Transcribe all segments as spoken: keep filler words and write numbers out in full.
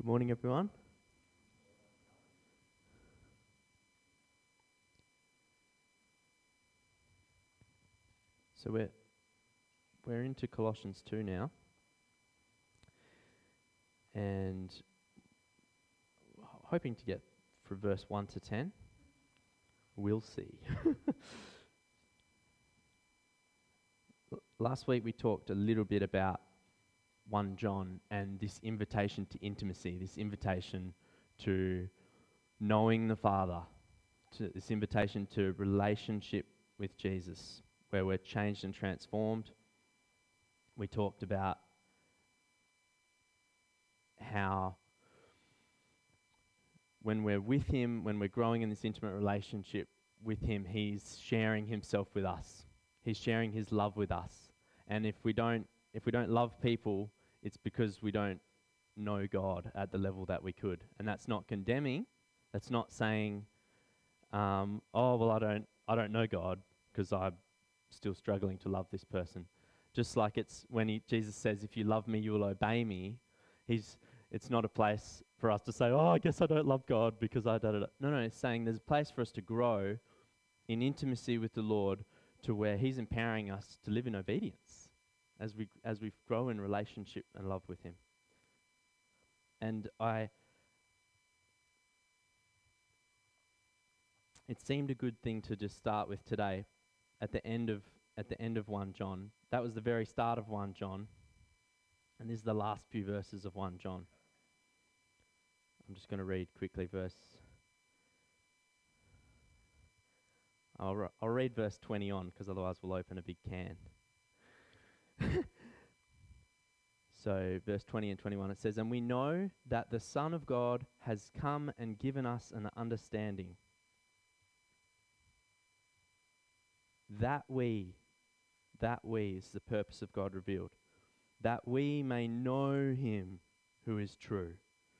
Morning, everyone. So we're we're into Colossians two now, and ho- hoping to get through verse one to ten. We'll see. L- Last week we talked a little bit about First John and this invitation to intimacy, this invitation to knowing the Father, to this invitation to relationship with Jesus, where we're changed and transformed. We talked about how when we're with him, when we're growing in this intimate relationship with him, he's sharing himself with us. He's sharing his love with us. And if we don't if we don't love people, it's because we don't know God at the level that we could. And that's not condemning. That's not saying, um, oh well, I don't I don't know God because I'm still struggling to love this person. Just like it's when he, Jesus says, if you love me, you will obey me. He's It's not a place for us to say, oh, I guess I don't love God because I da da da. No, no, it's saying there's a place for us to grow in intimacy with the Lord to where he's empowering us to live in obedience as we as we grow in relationship and love with him. And I it seemed a good thing to just start with today at the end of at the end of First John. That was the very start of First John. And this is the last few verses of First John. I'm just going to read quickly verse. I'll, re- I'll read verse twenty on because otherwise we'll open a big can. So verse twenty and twenty-one, it says, "And we know that the Son of God has come and given us an understanding, that we, that we is the purpose of God revealed, that we may know him who is true.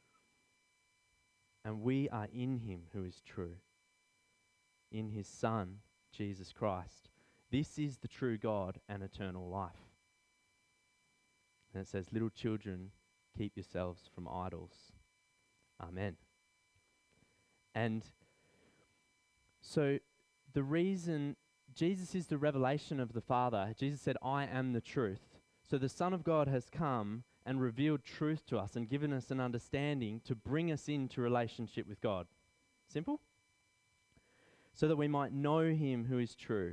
And we are in him who is true, in his Son, Jesus Christ. This is the true God and eternal life." And it says, "Little children, keep yourselves from idols." Amen. And so the reason Jesus is the revelation of the Father, Jesus said, "I am the truth." So the Son of God has come and revealed truth to us and given us an understanding to bring us into relationship with God. Simple? So that we might know him who is true.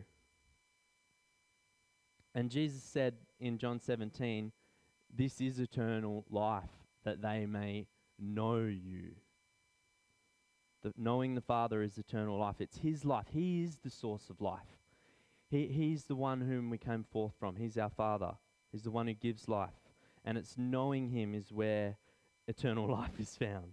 And Jesus said in John seventeen, "This is eternal life, that they may know you." The, knowing the Father is eternal life. It's his life. He is the source of life. He, he's the one whom we came forth from. He's our Father. He's the one who gives life. And it's knowing him is where eternal life is found.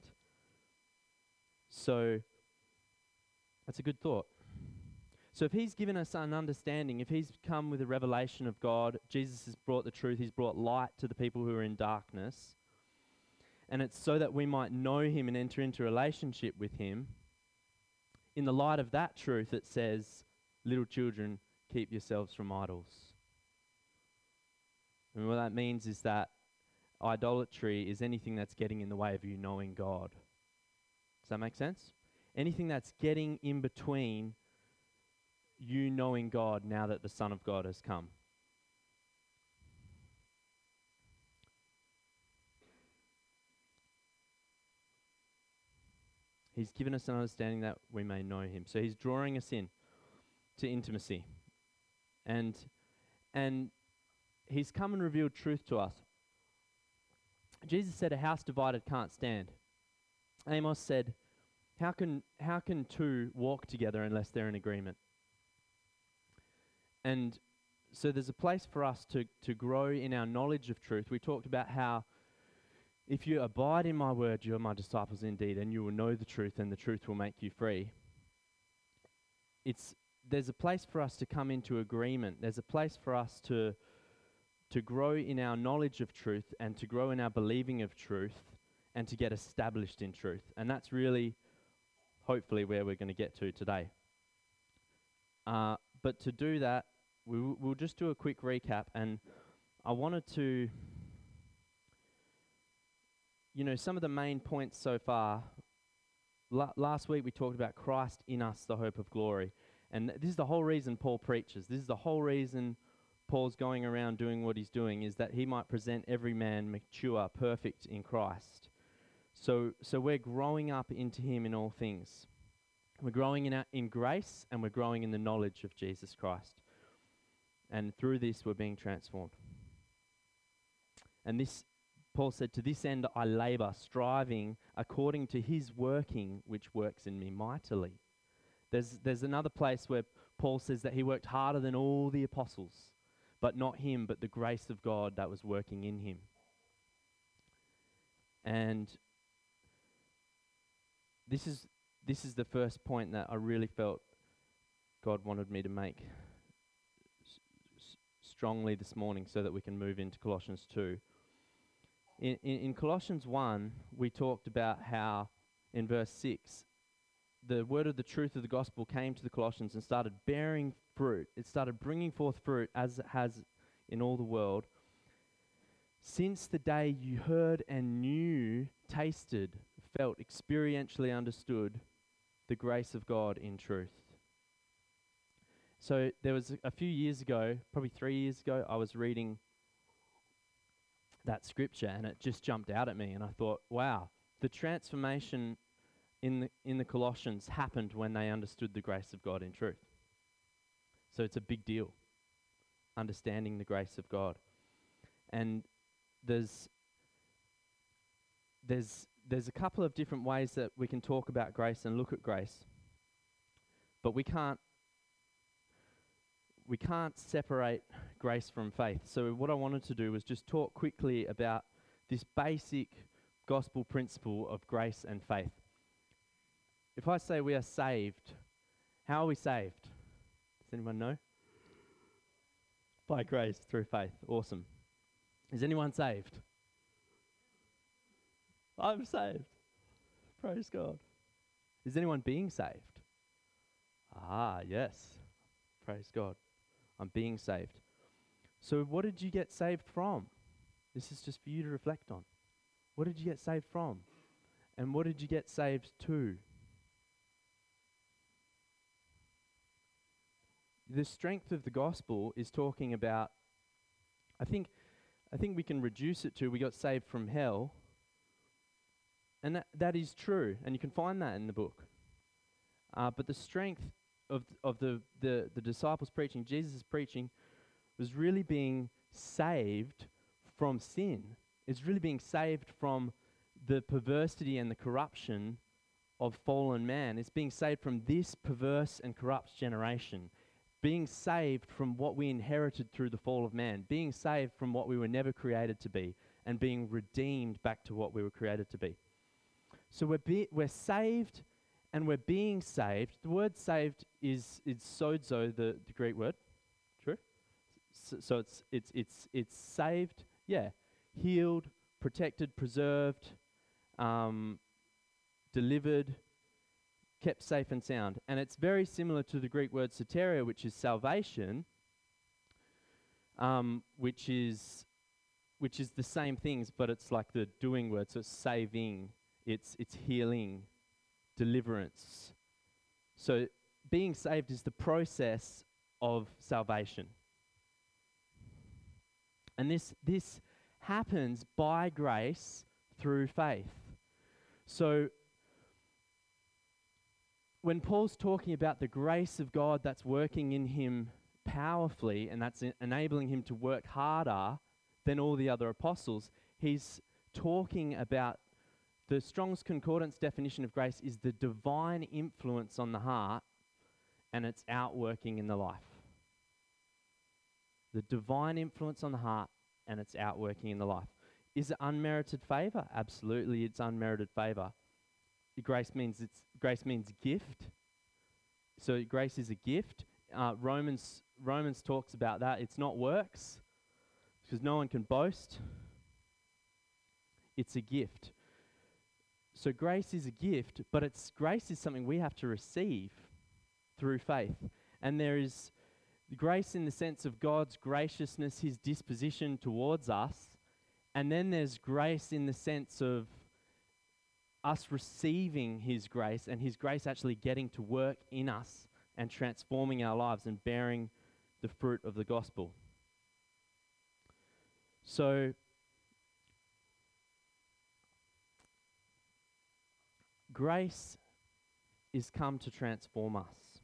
So, that's a good thought. So if he's given us an understanding, if he's come with a revelation of God, Jesus has brought the truth, he's brought light to the people who are in darkness, and it's so that we might know him and enter into relationship with him. In the light of that truth, it says, "Little children, keep yourselves from idols." And what that means is that idolatry is anything that's getting in the way of you knowing God. Does that make sense? Anything that's getting in between you knowing God now that the Son of God has come. He's given us an understanding that we may know him. So he's drawing us in to intimacy. And and he's come and revealed truth to us. Jesus said a house divided can't stand. Amos said, how can how can two walk together unless they're in agreement? And so there's a place for us to, to grow in our knowledge of truth. We talked about how if you abide in my word, you are my disciples indeed, and you will know the truth, and the truth will make you free. It's there's a place for us to come into agreement. There's a place for us to to grow in our knowledge of truth and to grow in our believing of truth and to get established in truth. And that's really, hopefully, where we're going to get to today. Uh, but to do that, we w- we'll just do a quick recap, and I wanted to you know, some of the main points so far, la- last week we talked about Christ in us, the hope of glory. And th- this is the whole reason Paul preaches. This is the whole reason Paul's going around doing what he's doing, is that he might present every man mature, perfect in Christ. So, so we're growing up into him in all things. We're growing in, our, in grace, and we're growing in the knowledge of Jesus Christ. And through this, we're being transformed. And this, Paul said, to this end I labour, striving according to his working, which works in me mightily. There's, there's another place where Paul says that he worked harder than all the apostles, but not him, but the grace of God that was working in him. And this is this is the first point that I really felt God wanted me to make s- s- strongly this morning, so that we can move into Colossians two. In, in, in Colossians one, we talked about how, in verse six, the word of the truth of the gospel came to the Colossians and started bearing fruit. It started bringing forth fruit as it has in all the world. Since the day you heard and knew, tasted, felt, experientially understood the grace of God in truth. So there was a, a few years ago, probably three years ago, I was reading that scripture and it just jumped out at me, and I thought, wow, the transformation in the in the Colossians happened when they understood the grace of God in truth. So it's a big deal, understanding the grace of God. And there's there's there's a couple of different ways that we can talk about grace and look at grace, but we can't we can't separate grace from faith. So what I wanted to do was just talk quickly about this basic gospel principle of grace and faith. If I say we are saved, how are we saved? Does anyone know? By grace through faith. Awesome. Is anyone saved? I'm saved. Praise God. Is anyone being saved? Ah, yes. Praise God. I'm being saved. So what did you get saved from? This is just for you to reflect on. What did you get saved from? And what did you get saved to? The strength of the gospel is talking about, I think, I think we can reduce it to, we got saved from hell. And that, that is true, and you can find that in the book. Uh, but the strength of th- of the, the, the disciples preaching, Jesus' preaching, was really being saved from sin. It's really being saved from the perversity and the corruption of fallen man. It's being saved from this perverse and corrupt generation. Being saved from what we inherited through the fall of man. Being saved from what we were never created to be. And being redeemed back to what we were created to be. So we're be, we're saved and we're being saved. The word saved is is sozo, the, the Greek word. True? So, so it's it's it's it's saved, yeah, healed, protected, preserved, um, delivered, kept safe and sound. And it's very similar to the Greek word soteria, which is salvation, um, which is which is the same things, but it's like the doing word, so it's saving. It's it's healing, deliverance. So being saved is the process of salvation. And this this happens by grace through faith. So when Paul's talking about the grace of God that's working in him powerfully and that's en- enabling him to work harder than all the other apostles, he's talking about the Strong's Concordance definition of grace is the divine influence on the heart and its outworking in the life. The divine influence on the heart and its outworking in the life. Is it unmerited favor? Absolutely, it's unmerited favor. Grace means it's grace means gift. So grace is a gift. Uh, Romans Romans talks about that. It's not works, because no one can boast. It's a gift. So grace is a gift, but it's grace is something we have to receive through faith. And there is grace in the sense of God's graciousness, his disposition towards us. And then there's grace in the sense of us receiving his grace and his grace actually getting to work in us and transforming our lives and bearing the fruit of the gospel. So, grace is come to transform us.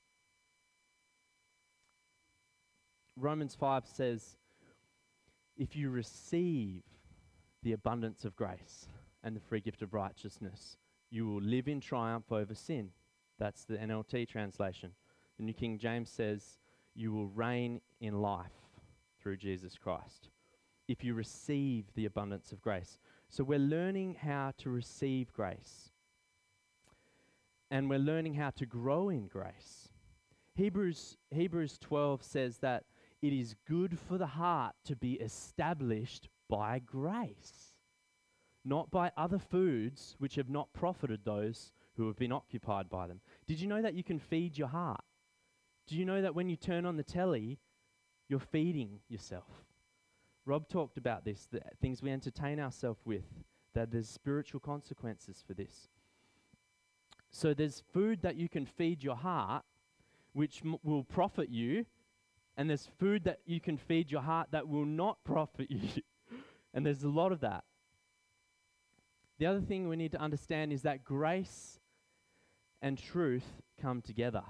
Romans five says, if you receive the abundance of grace and the free gift of righteousness, you will live in triumph over sin. That's the N L T translation. The New King James says, you will reign in life through Jesus Christ. If you receive the abundance of grace. So we're learning how to receive grace. And we're learning how to grow in grace. Hebrews, Hebrews twelve says that it is good for the heart to be established by grace, not by other foods which have not profited those who have been occupied by them. Did you know that you can feed your heart? Do you know that when you turn on the telly, you're feeding yourself? Rob talked about this, the things we entertain ourselves with, that there's spiritual consequences for this. So there's food that you can feed your heart, which m- will profit you, and there's food that you can feed your heart that will not profit you. And there's a lot of that. The other thing we need to understand is that grace and truth come together.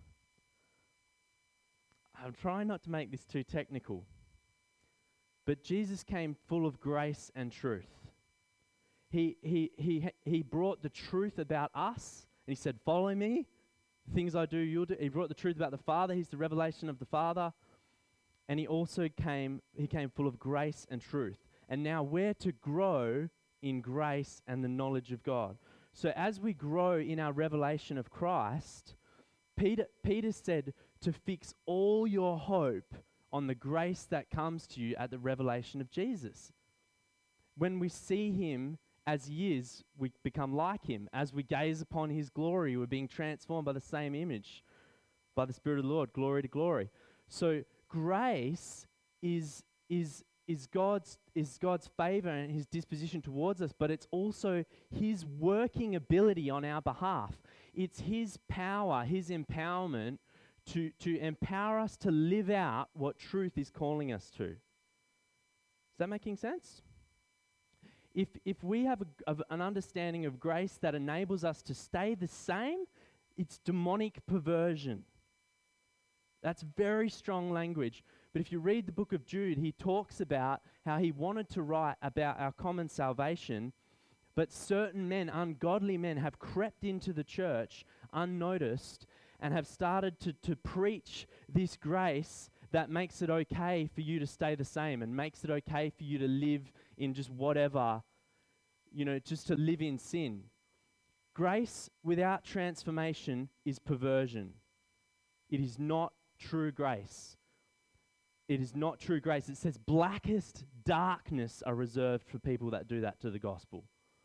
I'm trying not to make this too technical, but Jesus came full of grace and truth. He, he, he, he brought the truth about us, and he said, follow me. Things I do, you'll do. He brought the truth about the Father. He's the revelation of the Father. And he also came, he came full of grace and truth. And now we're to grow in grace and the knowledge of God. So as we grow in our revelation of Christ, Peter, Peter said to fix all your hope on the grace that comes to you at the revelation of Jesus. When we see him as he is, we become like him. As we gaze upon his glory, we're being transformed by the same image, by the Spirit of the Lord, glory to glory. So grace is is is God's is God's favor and his disposition towards us, but it's also his working ability on our behalf. It's his power, his empowerment to, to empower us to live out what truth is calling us to. Is that making sense? If if we have a, of an understanding of grace that enables us to stay the same, it's demonic perversion. That's very strong language. But if you read the book of Jude, he talks about how he wanted to write about our common salvation, but certain men, ungodly men, have crept into the church unnoticed and have started to, to preach this grace that makes it okay for you to stay the same and makes it okay for you to live in just whatever, you know, just to live in sin. Grace without transformation is perversion. It is not true grace. It is not true grace. It says blackest darkness are reserved for people that do that to the gospel.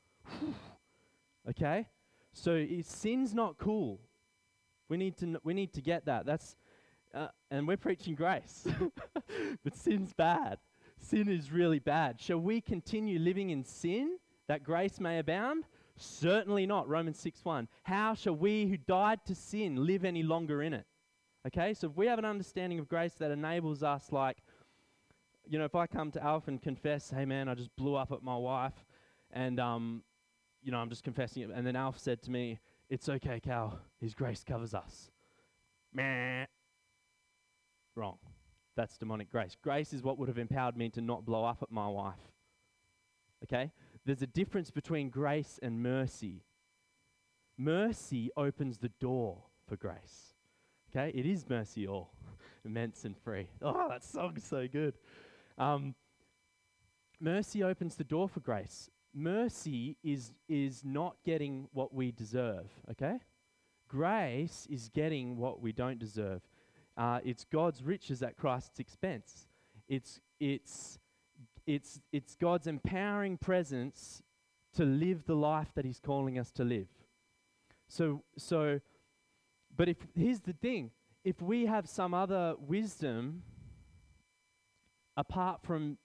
Okay? So it, sin's not cool. We need to, we need to get that. That's, uh, and we're preaching grace. But sin's bad. Sin is really bad. Shall we continue living in sin that grace may abound? Certainly not. Romans six one. How shall we who died to sin live any longer in it? Okay, so if we have an understanding of grace that enables us, like, you know, if I come to Alf and confess, hey man, I just blew up at my wife, and, um, you know, I'm just confessing it, and then Alf said to me, it's okay, Cal, his grace covers us. Meh. Wrong. That's demonic grace. Grace is what would have empowered me to not blow up at my wife. Okay? There's a difference between grace and mercy. Mercy opens the door for grace. Okay, it is mercy all, immense and free. Oh, that song's so good. Um, mercy opens the door for grace. Mercy is is not getting what we deserve, okay? Grace is getting what we don't deserve. Uh, it's God's riches at Christ's expense. It's it's it's it's God's empowering presence to live the life that he's calling us to live. So so But if here's the thing, if we have some other wisdom apart from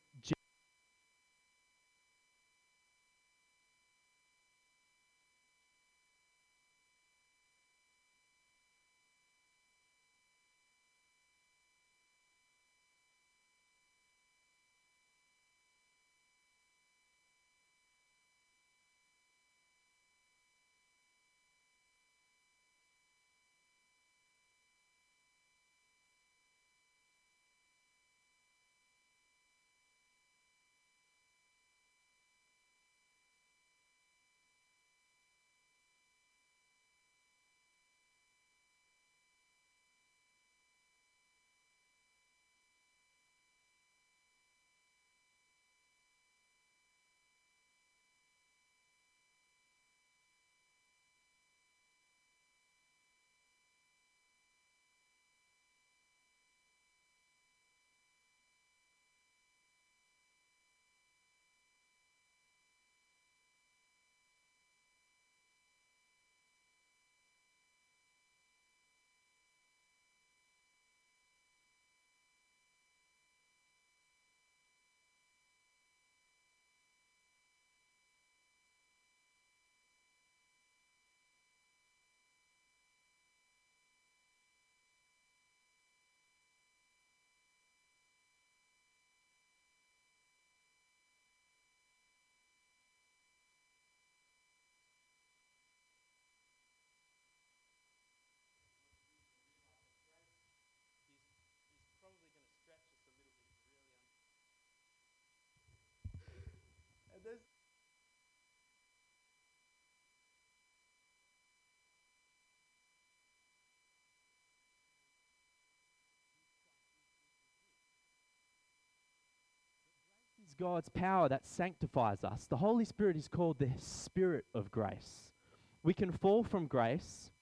It's God's power that sanctifies us. The Holy Spirit is called the Spirit of grace. We can fall from grace,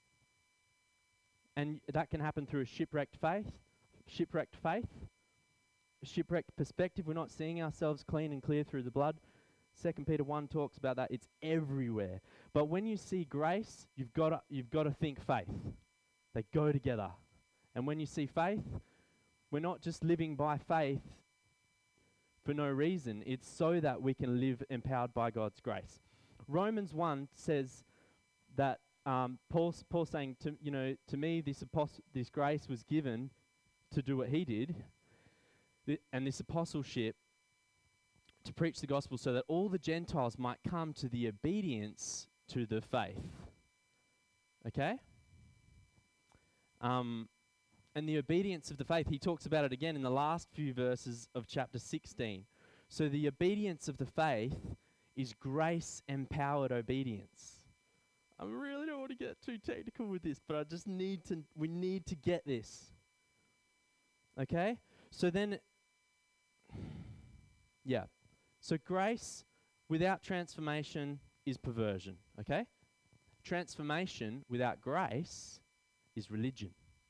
and that can happen through a shipwrecked faith, shipwrecked faith, a shipwrecked perspective. We're not seeing ourselves clean and clear through the blood. Second Peter one talks about that. It's everywhere. But when you see grace, you've got to, you've got to think faith. They go together. And when you see faith, we're not just living by faith for no reason. It's so that we can live empowered by God's grace. Romans one says that um, Paul's, Paul's saying, to you know, to me, this apost- this grace was given to do what he did, th- and this apostleship to preach the gospel so that all the Gentiles might come to the obedience to the faith. Okay? Um, and the obedience of the faith, he talks about it again in the last few verses of chapter sixteen. So the obedience of the faith is grace-empowered obedience. I really don't want to get too technical with this, but I just need to, we need to get this. Okay? So then, yeah. So grace without transformation is perversion, okay? Transformation without grace is religion.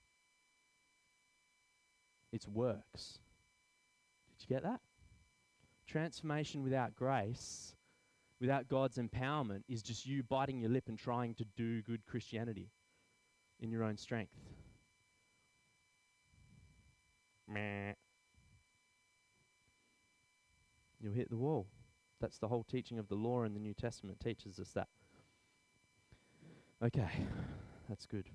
It's works. Did you get that? Transformation without grace, without God's empowerment, is just you biting your lip and trying to do good Christianity in your own strength. Meh. You'll hit the wall. That's the whole teaching of the law in the New Testament teaches us that. Okay, that's good.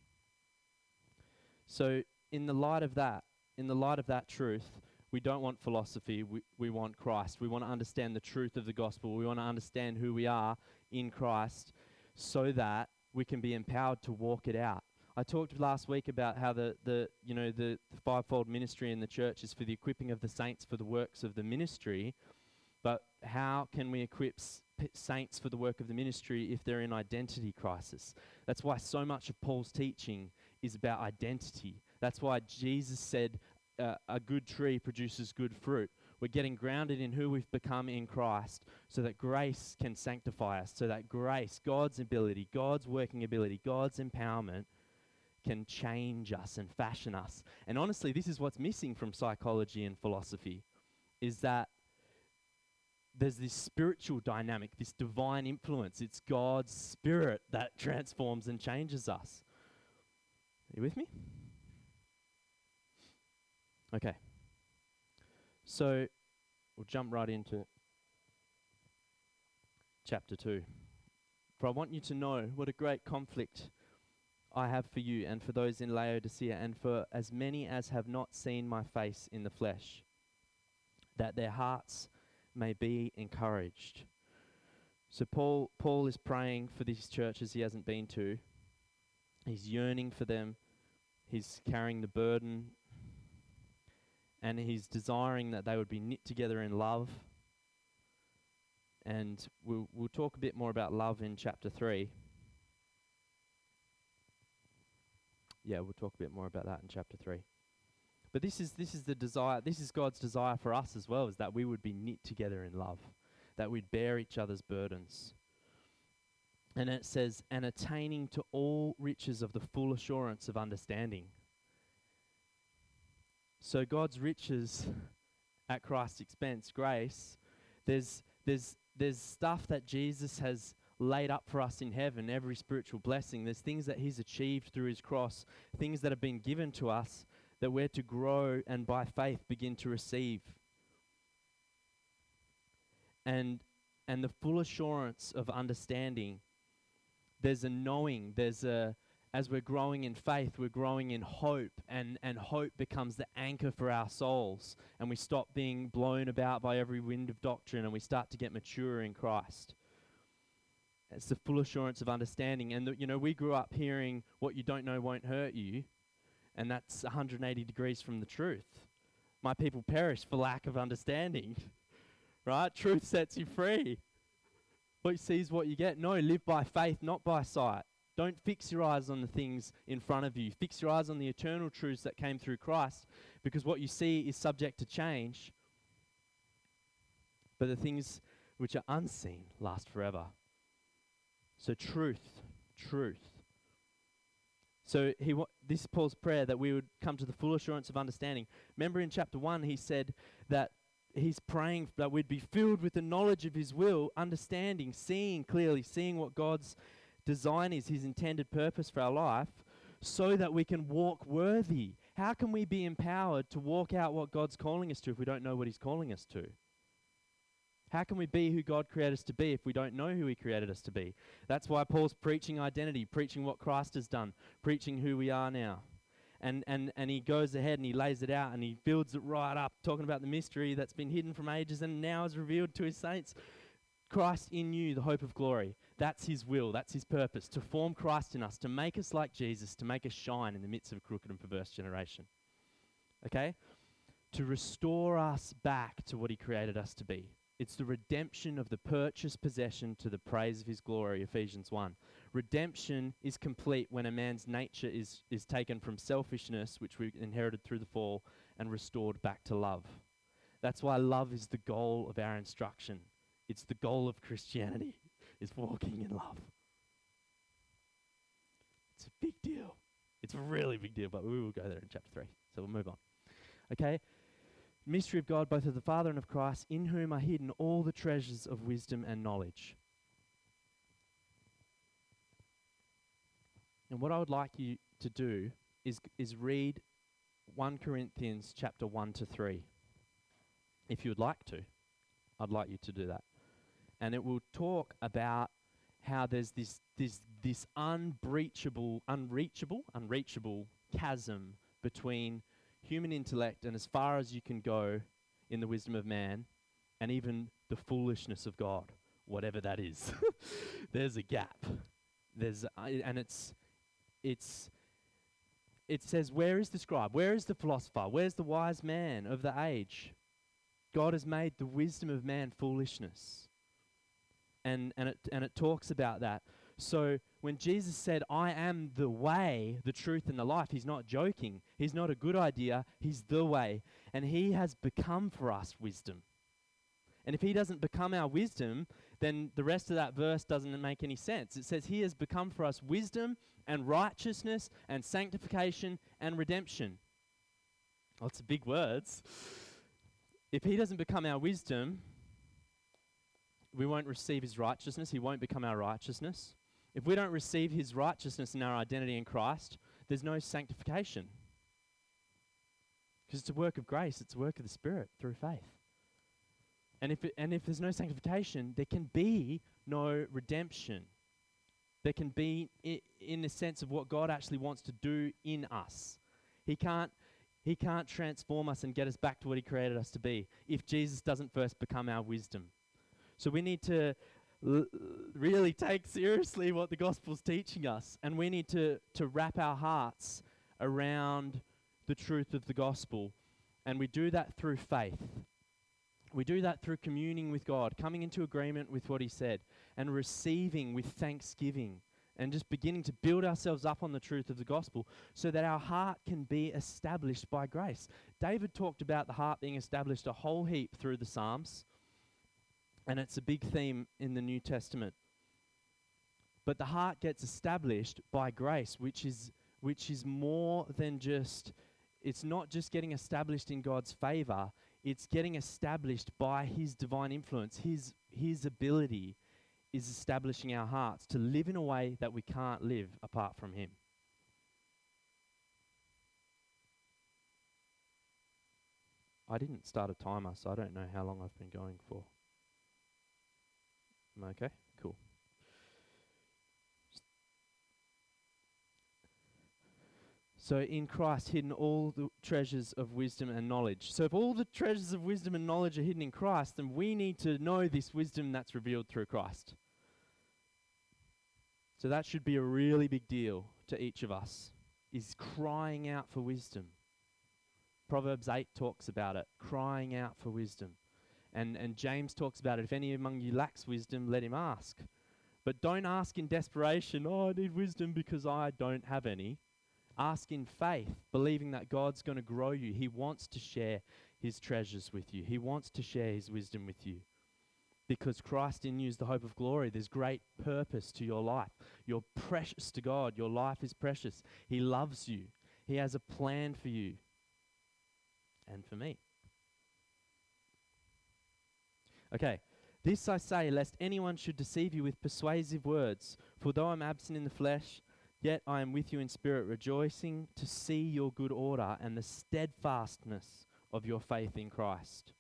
So in the light of that, in the light of that truth, we don't want philosophy, we, we want Christ. We want to understand the truth of the gospel. We want to understand who we are in Christ so that we can be empowered to walk it out. I talked last week about how the, the you know the, the fivefold ministry in the church is for the equipping of the saints for the works of the ministry, but how can we equip s- p- saints for the work of the ministry if they're in identity crisis? That's why so much of Paul's teaching is about identity. That's why Jesus said uh, a good tree produces good fruit. We're getting grounded in who we've become in Christ so that grace can sanctify us, so that grace, God's ability, God's working ability, God's empowerment can change us and fashion us. And honestly, this is what's missing from psychology and philosophy, is that there's this spiritual dynamic, this divine influence. It's God's Spirit that transforms and changes us. Are you with me? Okay. So we'll jump right into chapter two. For I want you to know what a great conflict I have for you and for those in Laodicea and for as many as have not seen my face in the flesh, that their hearts may be encouraged. So Paul Paul is praying for these churches he hasn't been to. He's yearning for them. He's carrying the burden. And he's desiring that they would be knit together in love. And we'll we'll talk a bit more about love in chapter three. Yeah, we'll talk a bit more about that in chapter three. But this is this is the desire, this is God's desire for us as well, is that we would be knit together in love, that we'd bear each other's burdens. And it says, and attaining to all riches of the full assurance of understanding. So God's riches at Christ's expense, grace, there's there's there's stuff that Jesus has laid up for us in heaven, every spiritual blessing. There's things that he's achieved through his cross, things that have been given to us that we're to grow and by faith begin to receive. And and the full assurance of understanding, there's a knowing, there's a, as we're growing in faith, we're growing in hope, and, and hope becomes the anchor for our souls, and we stop being blown about by every wind of doctrine, and we start to get mature in Christ. It's the full assurance of understanding. And, the, you know, we grew up hearing what you don't know won't hurt you, and that's one hundred eighty degrees from the truth. My people perish for lack of understanding, right? Truth sets you free. What you see is what you get. No, live by faith, not by sight. Don't fix your eyes on the things in front of you. Fix your eyes on the eternal truths that came through Christ, because what you see is subject to change. but the things which are unseen last forever. So truth, truth. So he wa- this is Paul's prayer, that we would come to the full assurance of understanding. Remember in chapter one, he said that he's praying that we'd be filled with the knowledge of his will, understanding, seeing clearly, seeing what God's design is, his intended purpose for our life, so that we can walk worthy. How can we be empowered to walk out what God's calling us to if we don't know what he's calling us to? How can we be who God created us to be if we don't know who he created us to be? That's why Paul's preaching identity, preaching what Christ has done, preaching who we are now. And, and, and he goes ahead and he lays it out and he builds it right up, talking about the mystery that's been hidden from ages and now is revealed to his saints. Christ in you, the hope of glory. That's his will, that's his purpose, to form Christ in us, to make us like Jesus, to make us shine in the midst of a crooked and perverse generation. Okay? To restore us back to what he created us to be. It's the redemption of the purchased possession to the praise of his glory, Ephesians one. Redemption is complete when a man's nature is, is taken from selfishness, which we inherited through the fall, and restored back to love. That's why love is the goal of our instruction. It's the goal of Christianity, is walking in love. It's a big deal. It's a really big deal, but we will go there in chapter three. So we'll move on. Okay? Mystery of God, both of the Father and of Christ, in whom are hidden all the treasures of wisdom and knowledge. And what I would like you to do is, is read First Corinthians chapter one to three. If you would like to, I'd like you to do that. And it will talk about how there's this this this unbreachable, unreachable, unreachable chasm between human intellect and as far as you can go in the wisdom of man, and even the foolishness of God, whatever that is. There's a gap. There's uh, and it's it's it says, where is the scribe? Where is the philosopher? Where's the wise man of the age? God has made the wisdom of man foolishness. And and it and it talks about that. So when Jesus said, I am the way, the truth, and the life, he's not joking. He's not a good idea. He's the way. And he has become for us wisdom. And if he doesn't become our wisdom, then the rest of that verse doesn't make any sense. It says he has become for us wisdom and righteousness and sanctification and redemption. Lots of big words. If he doesn't become our wisdom, we won't receive his righteousness. He won't become our righteousness. If we don't receive his righteousness and our identity in Christ, there's no sanctification. Because it's a work of grace. It's a work of the Spirit through faith. And if it, and if there's no sanctification, there can be no redemption. There can be, I- in the sense of what God actually wants to do in us. He can't, he can't transform us and get us back to what he created us to be if Jesus doesn't first become our wisdom. So we need to l- really take seriously what the gospel's teaching us, and we need to, to wrap our hearts around the truth of the gospel, and we do that through faith. We do that through communing with God, coming into agreement with what he said, and receiving with thanksgiving, and just beginning to build ourselves up on the truth of the gospel so that our heart can be established by grace. David talked about the heart being established a whole heap through the Psalms, and it's a big theme in the New Testament. But the heart gets established by grace, which is which is more than just, it's not just getting established in God's favor, it's getting established by his divine influence. His his ability is establishing our hearts to live in a way that we can't live apart from him. I didn't start a timer, so I don't know how long I've been going for. Am I okay? Cool. So in Christ hidden all the treasures of wisdom and knowledge. So if all the treasures of wisdom and knowledge are hidden in Christ, then we need to know this wisdom that's revealed through Christ. So that should be a really big deal to each of us, is crying out for wisdom. Proverbs eight talks about it, crying out for wisdom. And and James talks about it. If any among you lacks wisdom, let him ask. But don't ask in desperation, oh, I need wisdom because I don't have any. Ask in faith, believing that God's going to grow you. He wants to share his treasures with you. He wants to share his wisdom with you. because Christ in you is the hope of glory. There's great purpose to your life. You're precious to God. Your life is precious. He loves you. He has a plan for you and for me. Okay, this I say, lest anyone should deceive you with persuasive words. For though I'm absent in the flesh, yet I am with you in spirit, rejoicing to see your good order and the steadfastness of your faith in Christ.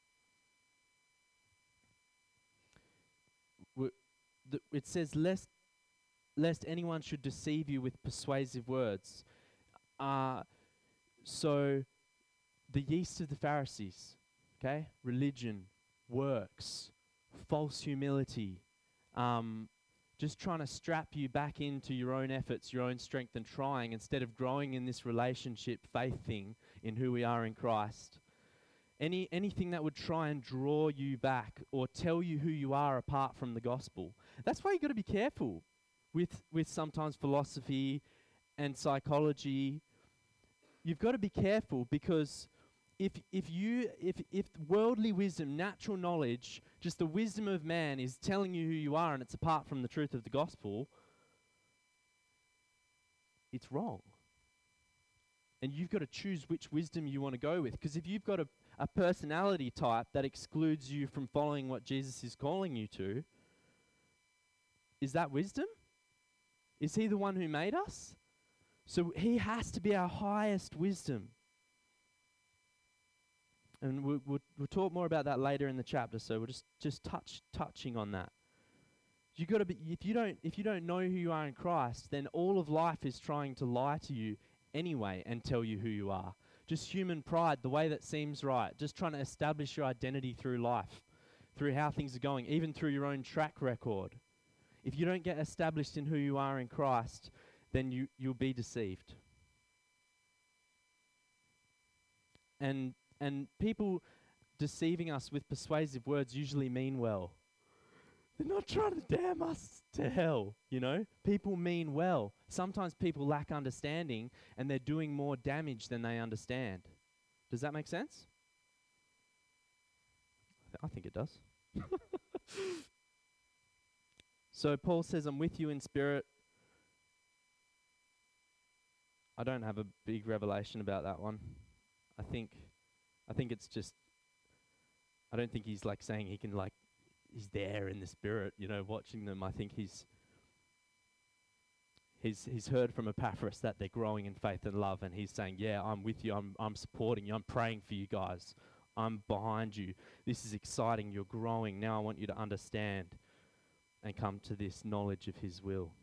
It says, lest, lest anyone should deceive you with persuasive words. Uh, so, the yeast of the Pharisees, okay? Religion, works, false humility, um, just trying to strap you back into your own efforts, your own strength, and trying instead of growing in this relationship faith thing in who we are in Christ. Any anything that would try and draw you back or tell you who you are apart from the gospel. That's why you've got to be careful with with sometimes philosophy and psychology. You've got to be careful because if if you if if worldly wisdom, natural knowledge, just the wisdom of man is telling you who you are and it's apart from the truth of the gospel, it's wrong. And you've got to choose which wisdom you want to go with. Because if you've got a, a personality type that excludes you from following what Jesus is calling you to, is that wisdom? Is he the one who made us? So he has to be our highest wisdom. And we'll, we'll, we'll talk more about that later in the chapter, so we're just, just touch, touching on that. You got to be if you don't if you don't know who you are in Christ, then all of life is trying to lie to you anyway and tell you who you are. Just human pride, the way that seems right, just trying to establish your identity through life, through how things are going, even through your own track record. If you don't get established in who you are in Christ, then you, you'll be deceived. And and people deceiving us with persuasive words usually mean well. They're not trying to damn us to hell, you know? People mean well. Sometimes people lack understanding and they're doing more damage than they understand. Does that make sense? I think it does. So Paul says, I'm with you in spirit. I don't have a big revelation about that one. I think I think it's just, I don't think he's like saying he can like, he's there in the spirit, you know, watching them. I think he's he's he's heard from Epaphras that they're growing in faith and love, and he's saying, yeah, I'm with you, I'm I'm supporting you, I'm praying for you guys, I'm behind you. This is exciting, you're growing. Now I want you to understand and come to this knowledge of his will.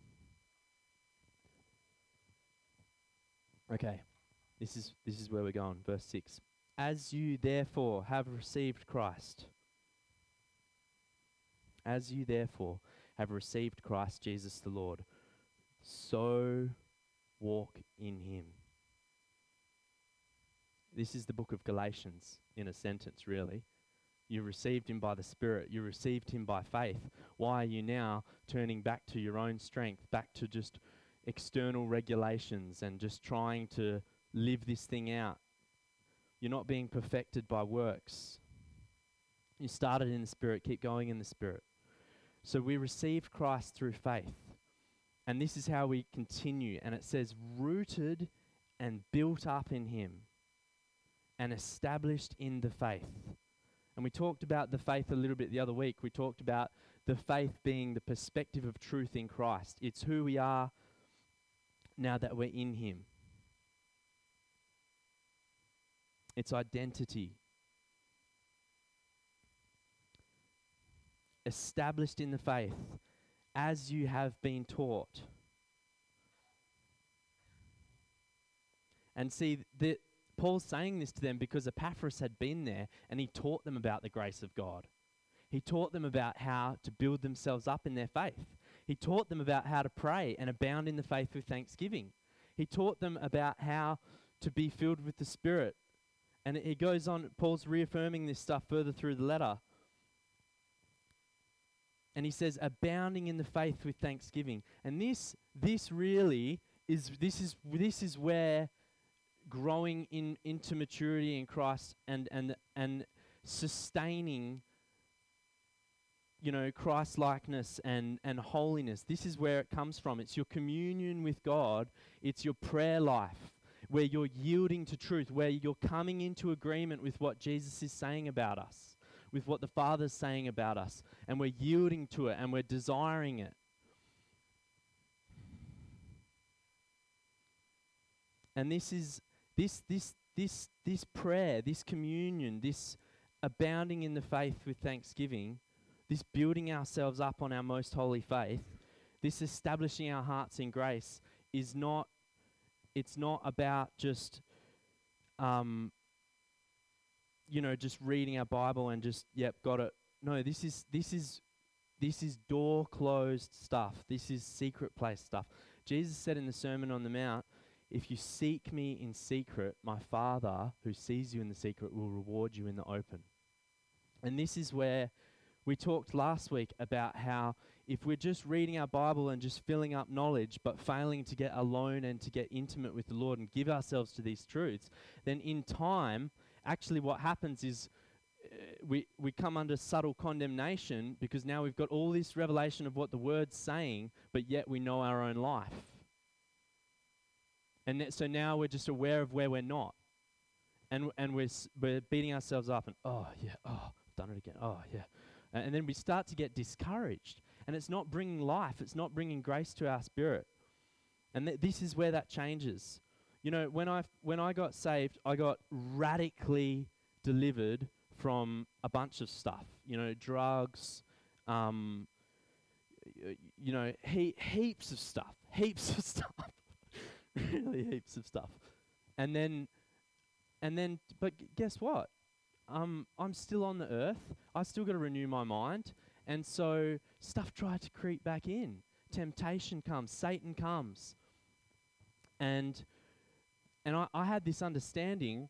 Okay, this is this is where we're going, verse six. As you therefore have received Christ, as you therefore have received Christ Jesus the Lord, so walk in him. This is the book of Galatians in a sentence, really. You received him by the Spirit. You received him by faith. Why are you now turning back to your own strength, back to just external regulations and just trying to live this thing out? You're not being perfected by works. You started in the Spirit, keep going in the Spirit. So we received Christ through faith. And this is how we continue. And it says, rooted and built up in him and established in the faith. And we talked about the faith a little bit the other week. We talked about the faith being the perspective of truth in Christ. It's who we are now that we're in him. It's identity. Established in the faith as you have been taught. And see, the, Paul's saying this to them because Epaphras had been there and he taught them about the grace of God. He taught them about how to build themselves up in their faith. He taught them about how to pray and abound in the faith with thanksgiving. He taught them about how to be filled with the Spirit. And it, it goes on, Paul's reaffirming this stuff further through the letter. And he says, abounding in the faith with thanksgiving. And this this really is this is this is where growing in into maturity in Christ and and and sustaining you know, Christ-likeness and, and holiness. This is where it comes from. It's your communion with God. It's your prayer life, where you're yielding to truth, where you're coming into agreement with what Jesus is saying about us, with what the Father's saying about us, and we're yielding to it and we're desiring it. And this is this this this this prayer, this communion, this abounding in the faith with thanksgiving, this building ourselves up on our most holy faith, this establishing our hearts in grace is not, it's not about just, um, you know, just reading our Bible and just, yep, got it. No, this is, this is, this is door closed stuff. This is secret place stuff. Jesus said in the Sermon on the Mount, if you seek me in secret, my Father who sees you in the secret will reward you in the open. And this is where we talked last week about how if we're just reading our Bible and just filling up knowledge but failing to get alone and to get intimate with the Lord and give ourselves to these truths, then in time, actually what happens is uh, we, we come under subtle condemnation because now we've got all this revelation of what the Word's saying, but yet we know our own life. And th- so now we're just aware of where we're not. And w- and we're, s- we're beating ourselves up and, oh, yeah, oh, I've done it again, oh, yeah. Uh, and then we start to get discouraged. And it's not bringing life. It's not bringing grace to our spirit. And th- this is where that changes. You know, when I, f- when I got saved, I got radically delivered from a bunch of stuff. You know, drugs, um, y- you know, he- heaps of stuff. Heaps of stuff. Really heaps of stuff. And then, and then, but g- guess what? Um, I'm still on the earth. I still got to renew my mind. And so stuff tried to creep back in. Temptation comes. Satan comes. And and I, I had this understanding,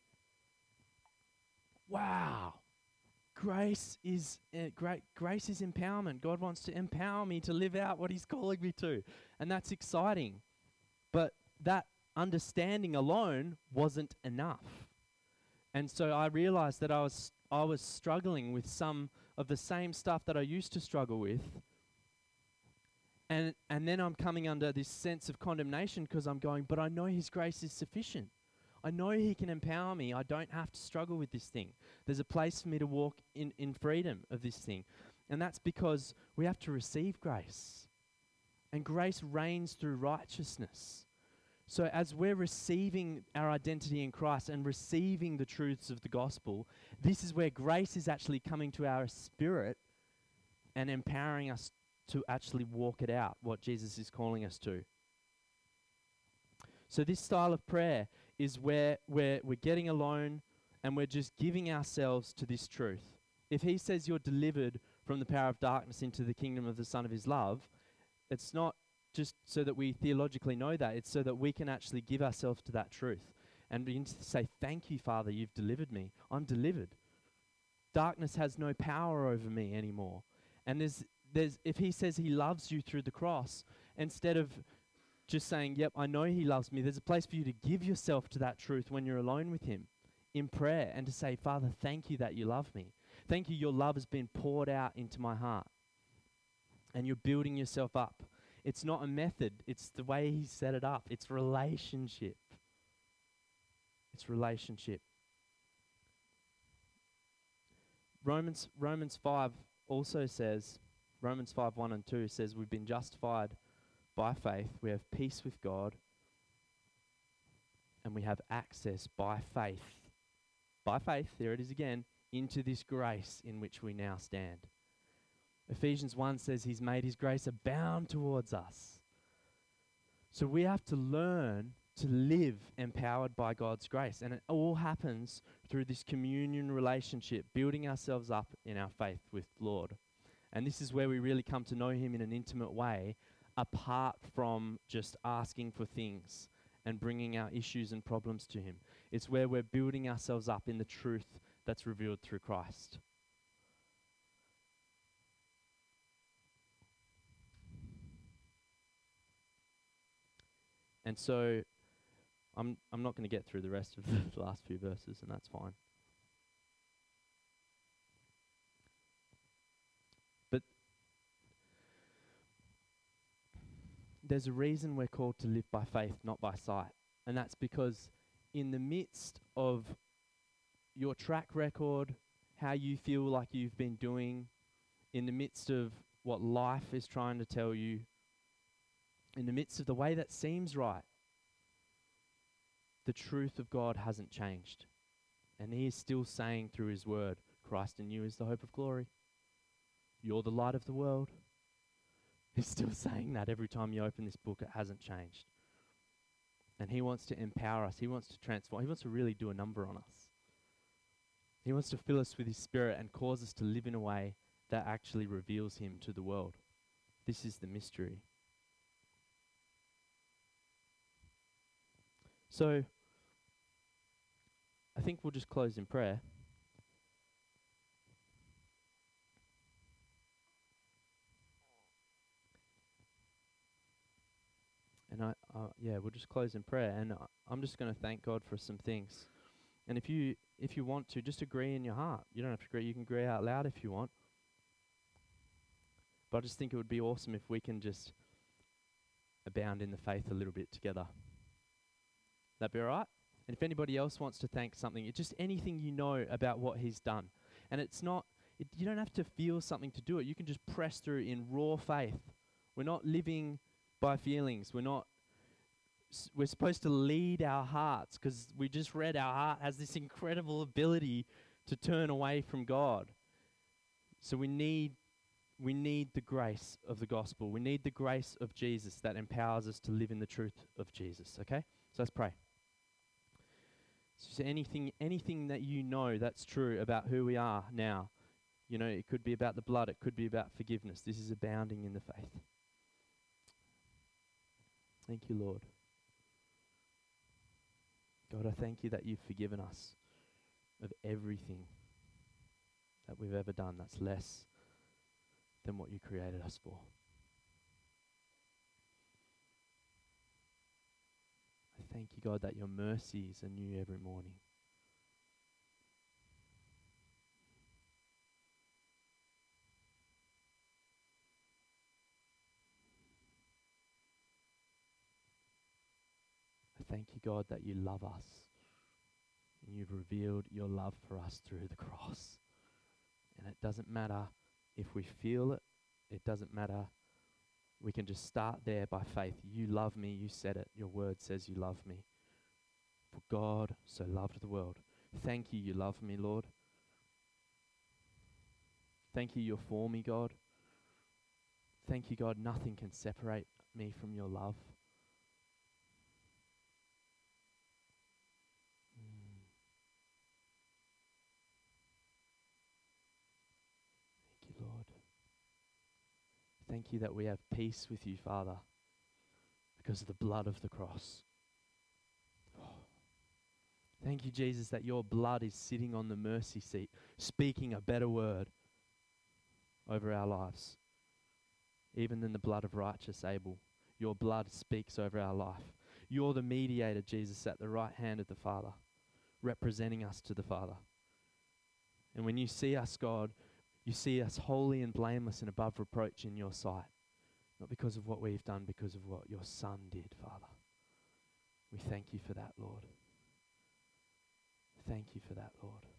wow, grace is uh, great. Grace is empowerment. God wants to empower me to live out what He's calling me to. And that's exciting. But that understanding alone wasn't enough. And so I realized that I was I was struggling with some of the same stuff that I used to struggle with. And and then I'm coming under this sense of condemnation because I'm going, but I know His grace is sufficient. I know He can empower me. I don't have to struggle with this thing. There's a place for me to walk in, in freedom of this thing. And that's because we have to receive grace. And grace reigns through righteousness. So as we're receiving our identity in Christ and receiving the truths of the gospel, this is where grace is actually coming to our spirit and empowering us to actually walk it out, what Jesus is calling us to. So this style of prayer is where we're, we're getting alone and we're just giving ourselves to this truth. If He says you're delivered from the power of darkness into the kingdom of the Son of His love, it's not just so that we theologically know that, it's so that we can actually give ourselves to that truth and begin to say, thank you, Father, you've delivered me. I'm delivered. Darkness has no power over me anymore. And there's, there's, if He says He loves you through the cross, instead of just saying, yep, I know He loves me, there's a place for you to give yourself to that truth when you're alone with Him in prayer and to say, Father, thank you that you love me. Thank you, your love has been poured out into my heart. And you're building yourself up. It's not a method. It's the way He set it up. It's relationship. It's relationship. Romans Romans five also says, Romans five, one and two says, we've been justified by faith. We have peace with God. And we have access by faith. By faith, there it is again, into this grace in which we now stand. Ephesians one says He's made His grace abound towards us. So we have to learn to live empowered by God's grace. And it all happens through this communion relationship, building ourselves up in our faith with the Lord. And this is where we really come to know Him in an intimate way, apart from just asking for things and bringing our issues and problems to Him. It's where we're building ourselves up in the truth that's revealed through Christ. And so I'm I'm not going to get through the rest of the last few verses, and that's fine. But there's a reason we're called to live by faith, not by sight. And that's because in the midst of your track record, how you feel like you've been doing, in the midst of what life is trying to tell you, in the midst of the way that seems right, the truth of God hasn't changed. And he is still saying through his word, Christ in you is the hope of glory. You're the light of the world. He's still saying that every time you open this book. It hasn't changed. And he wants to empower us. He wants to transform. He wants to really do a number on us. He wants to fill us with his spirit and cause us to live in a way that actually reveals him to the world. This is the mystery. So, I think we'll just close in prayer. And I, uh, yeah, we'll just close in prayer. And uh, I'm just going to thank God for some things. And if you, if you want to, just agree in your heart. You don't have to agree. You can agree out loud if you want. But I just think it would be awesome if we can just abound in the faith a little bit together. That be all right? And if anybody else wants to thank something, it's just anything you know about what he's done. And it's not, it, you don't have to feel something to do it. You can just press through in raw faith. We're not living by feelings. We're not, s- we're supposed to lead our hearts, because we just read our heart has this incredible ability to turn away from God. So we need, we need the grace of the gospel. We need the grace of Jesus that empowers us to live in the truth of Jesus, okay? So let's pray. So anything, anything that you know that's true about who we are now, you know, it could be about the blood, it could be about forgiveness. This is abounding in the faith. Thank you, Lord. God, I thank you that you've forgiven us of everything that we've ever done that's less than what you created us for. I thank you, God, that your mercies are new every morning. I thank you, God, that you love us and you've revealed your love for us through the cross. And it doesn't matter if we feel it, it doesn't matter. We can just start there by faith. You love me, you said it. Your word says you love me. For God so loved the world. Thank you, you love me, Lord. Thank you, you're for me, God. Thank you, God, nothing can separate me from your love. Mm. Thank you, Lord. Thank you that we have peace with you, Father, because of the blood of the cross. Oh. Thank you, Jesus, that your blood is sitting on the mercy seat, speaking a better word over our lives, even than the blood of righteous Abel. Your blood speaks over our life. You're the mediator, Jesus, at the right hand of the Father, representing us to the Father. And when you see us, God, you see us holy and blameless and above reproach in your sight, not because of what we've done, because of what your Son did, Father. We thank you for that, Lord. Thank you for that, Lord.